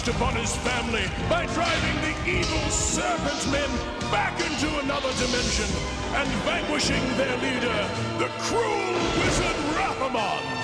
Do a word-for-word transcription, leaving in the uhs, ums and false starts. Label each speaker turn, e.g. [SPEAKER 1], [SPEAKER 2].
[SPEAKER 1] revenged upon his family by driving the evil Serpent Men back into another dimension and vanquishing their leader, the cruel wizard Rahamon.